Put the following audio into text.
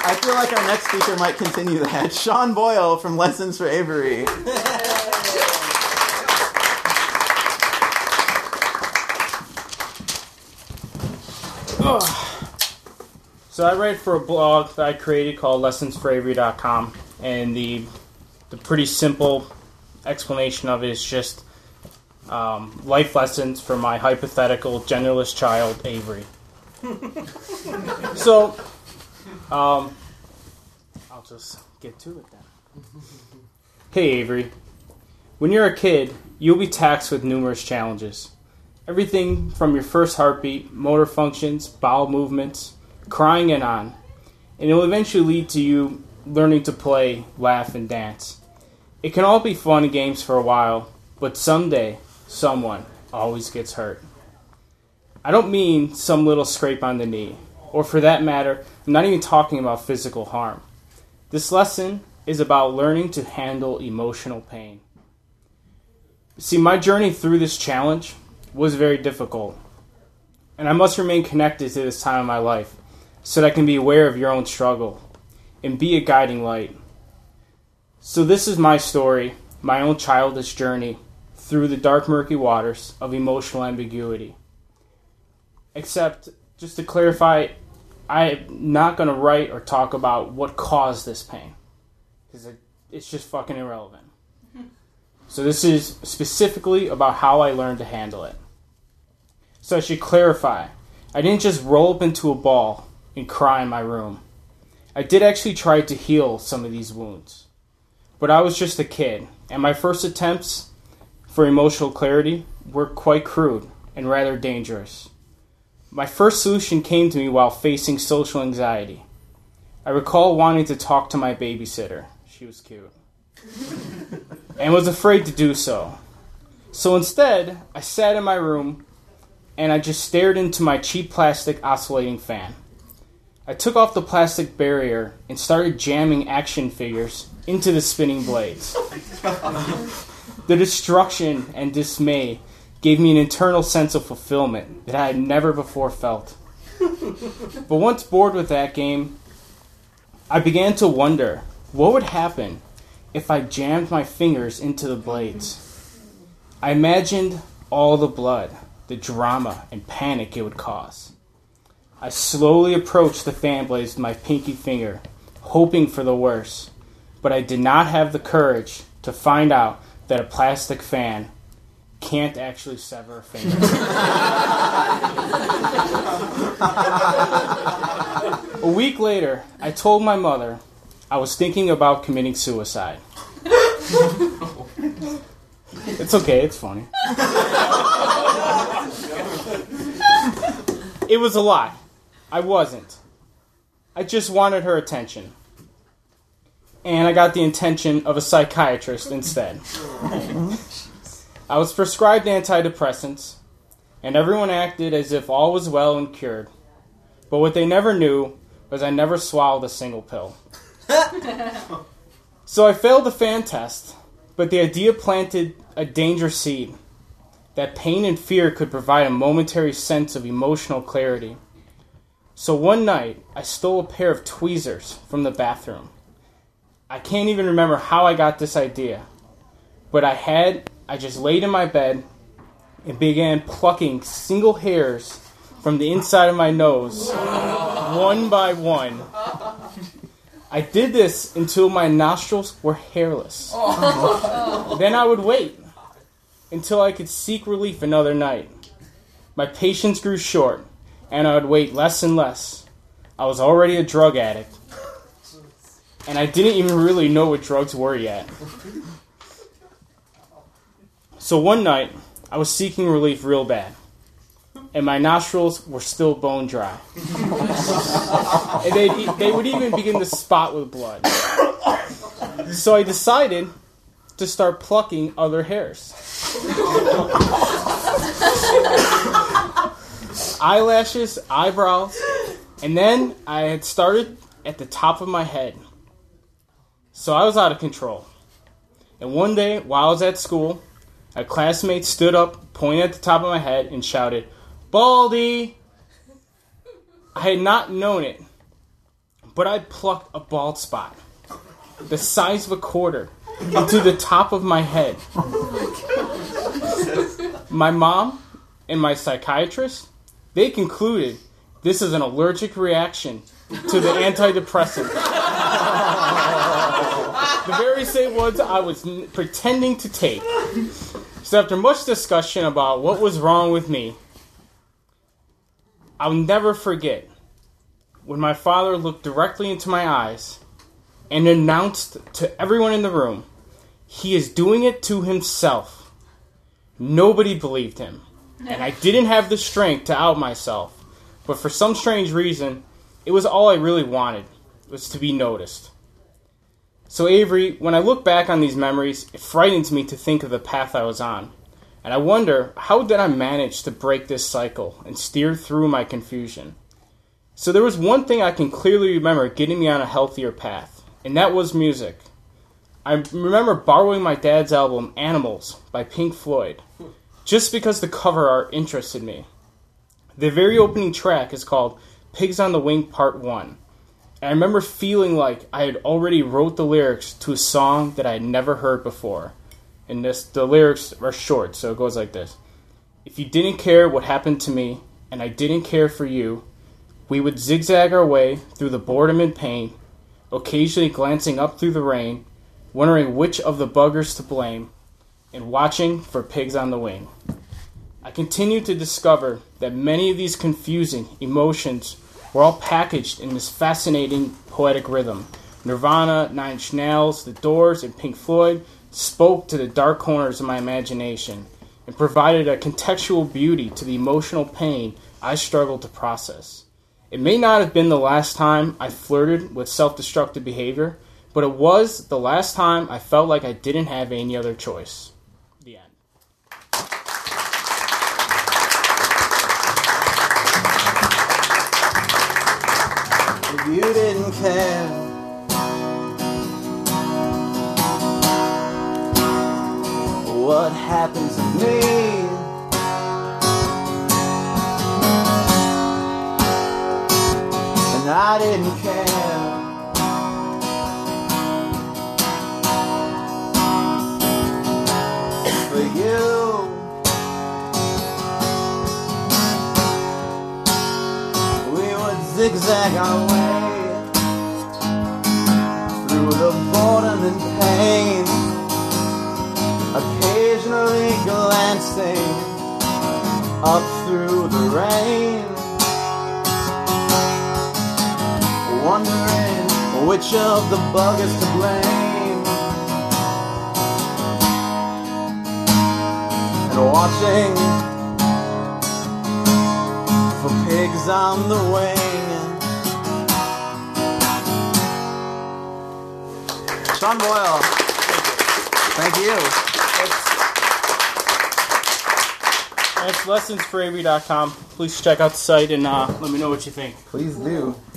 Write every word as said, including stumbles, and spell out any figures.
I feel like our next speaker might continue that. Sean Boyle from Lessons for Avery. So I write for a blog that I created called lessons for avery dot com, and the the pretty simple explanation of it is just um, life lessons for my hypothetical genderless child, Avery. So, um, I'll just get to it then. Hey Avery, when you're a kid, you'll be taxed with numerous challenges. Everything from your first heartbeat, motor functions, bowel movements, crying and on. And it will eventually lead to you learning to play, laugh, and dance. It can all be fun and games for a while, but someday, someone always gets hurt. I don't mean some little scrape on the knee, or for that matter, I'm not even talking about physical harm. This lesson is about learning to handle emotional pain. See, my journey through this challenge was very difficult, and I must remain connected to this time of my life so that I can be aware of your own struggle and be a guiding light. So this is my story, my own childish journey through the dark, murky waters of emotional ambiguity. Except, just to clarify, I'm not going to write or talk about what caused this pain, because it's just fucking irrelevant. So this is specifically about how I learned to handle it. So I should clarify, I didn't just roll up into a ball and cry in my room. I did actually try to heal some of these wounds. But I was just a kid, and my first attempts for emotional clarity were quite crude and rather dangerous. My first solution came to me while facing social anxiety. I recall wanting to talk to my babysitter. She was cute. And was afraid to do so. So instead, I sat in my room and I just stared into my cheap plastic oscillating fan. I took off the plastic barrier and started jamming action figures into the spinning blades. The destruction and dismay gave me an internal sense of fulfillment that I had never before felt. But once bored with that game, I began to wonder what would happen if I jammed my fingers into the blades. I imagined all the blood, the drama, and panic it would cause. I slowly approached the fan blades with my pinky finger, hoping for the worst, but I did not have the courage to find out that a plastic fan can't actually sever a finger. A week later, I told my mother I was thinking about committing suicide. It's okay, it's funny. It was a lie. I wasn't. I just wanted her attention. And I got the attention of a psychiatrist instead. I was prescribed antidepressants, and everyone acted as if all was well and cured. But what they never knew was I never swallowed a single pill. So I failed the fan test, but the idea planted a danger seed that pain and fear could provide a momentary sense of emotional clarity. So one night, I stole a pair of tweezers from the bathroom. I can't even remember how I got this idea, but I had, I just laid in my bed and began plucking single hairs from the inside of my nose, one by one. I did this until my nostrils were hairless. Then I would wait until I could seek relief another night. My patience grew short, and I would wait less and less. I was already a drug addict, and I didn't even really know what drugs were yet. So one night, I was seeking relief real bad, and my nostrils were still bone dry. And they they would even begin to spot with blood. So I decided to start plucking other hairs. Eyelashes, eyebrows, and then I had started at the top of my head. So I was out of control. And one day, while I was at school, a classmate stood up, pointed at the top of my head, and shouted, "Baldy!" I had not known it, but I plucked a bald spot the size of a quarter into the top of my head. My mom and my psychiatrist, they concluded this is an allergic reaction to the antidepressant. The very same ones I was n- pretending to take. So after much discussion about what was wrong with me, I'll never forget when my father looked directly into my eyes and announced to everyone in the room, he is doing it to himself. Nobody believed him, and I didn't have the strength to out myself. But for some strange reason, it was all I really wanted, was to be noticed. So Avery, when I look back on these memories, it frightens me to think of the path I was on. And I wonder, how did I manage to break this cycle and steer through my confusion? So there was one thing I can clearly remember getting me on a healthier path, and that was music. I remember borrowing my dad's album, Animals, by Pink Floyd, just because the cover art interested me. The very opening track is called Pigs on the Wing Part one. And I remember feeling like I had already wrote the lyrics to a song that I had never heard before. And this, the lyrics are short, so it goes like this. If you didn't care what happened to me, and I didn't care for you, we would zigzag our way through the boredom and pain, occasionally glancing up through the rain, wondering which of the buggers to blame, and watching for pigs on the wing. I continued to discover that many of these confusing emotions were all packaged in this fascinating poetic rhythm. Nirvana, Nine Inch Nails, The Doors, and Pink Floyd spoke to the dark corners of my imagination and provided a contextual beauty to the emotional pain I struggled to process. It may not have been the last time I flirted with self-destructive behavior, but it was the last time I felt like I didn't have any other choice. The end. If you didn't care, what happened to me? And I didn't care. For you, we would zigzag our way through the boredom and pain, occasionally glancing up through the rain, wondering which of the buggers to blame, and watching for pigs on the wing. Sean Boyle, thank you. That's lessons for avery dot com. Please check out the site and uh, let me know what you think. Please do.